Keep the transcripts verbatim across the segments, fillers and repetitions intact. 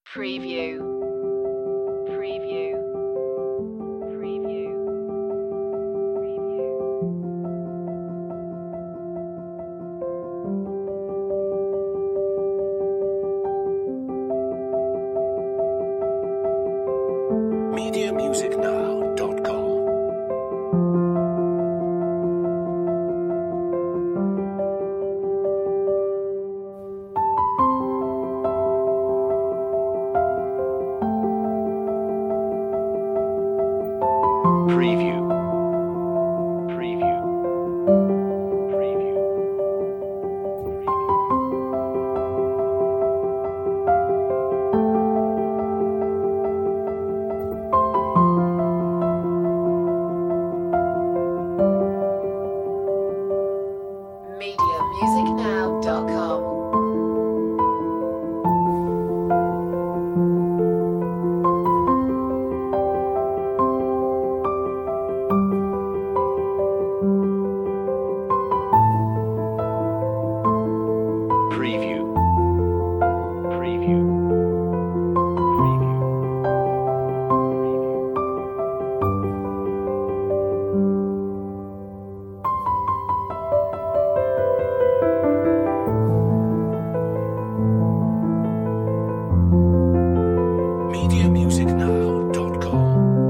Preview. Preview. Preview. media music now dot com. Preview. Preview. Preview. media music now dot com. Preview. Preview. Preview. media music now dot com.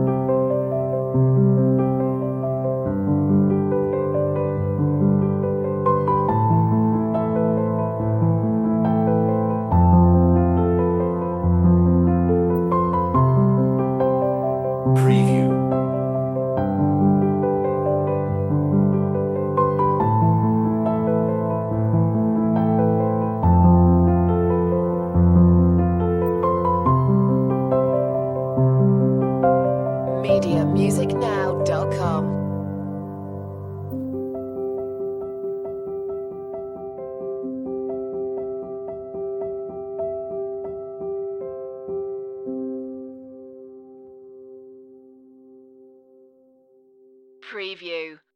Preview. media music now dot com. Preview.